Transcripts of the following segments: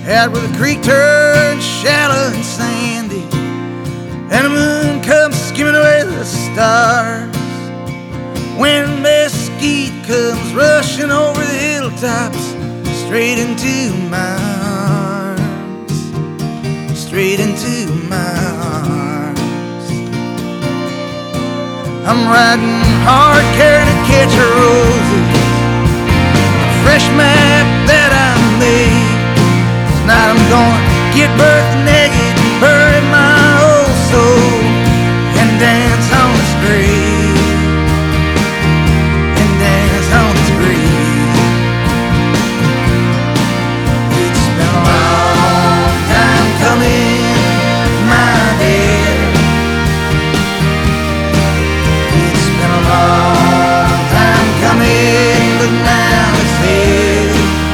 out where the creek turns shallow and sandy, and the moon comes skimming away the stars. When mesquite comes rushing over the hilltops, straight into my arms, straight into my arms. I'm riding hard, carrying a catch of roses, a fresh map that I made. Tonight I'm gonna get birth naked and bury my old soul and dance on its grave, and dance on its grave. It's been a long time coming, my dear. It's been a long time coming, but now it's here.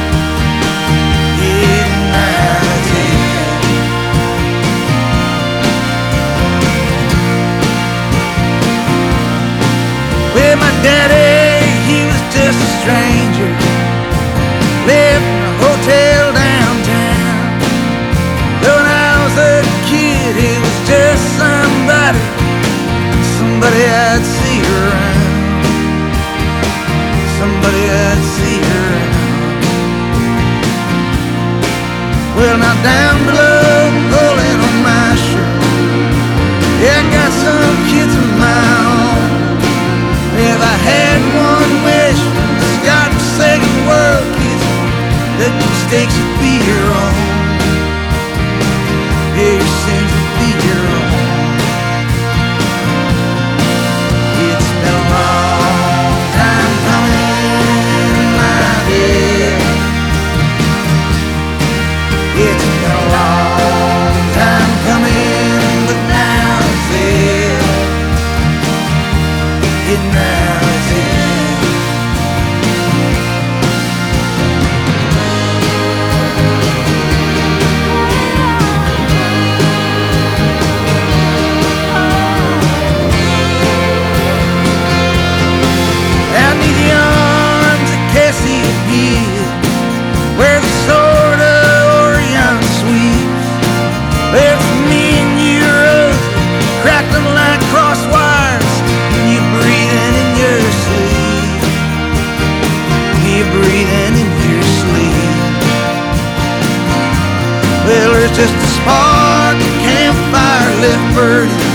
Well, my daddy, he was just a stranger, lived in a hotel downtown. Though when I was a kid, he was just somebody I'd see around, somebody I'd see around. Well, now down below, pulling on my shirt, yeah, I got some kids of my own. If I had one wish, it's God-forsaken world, kids, that mistakes would be your own. Yeah, your sins would be your own. It's been a long time coming, my dear. It's been a long time coming, but now it's here. Now it's here. I need the arms of Cassiopeia, where the sword of Orion sweeps. There's me and you, Rose, crackling like cross wires, and you breathing in your sleep. You breathing in your sleep. Well, there's just a spark, a campfire left burning,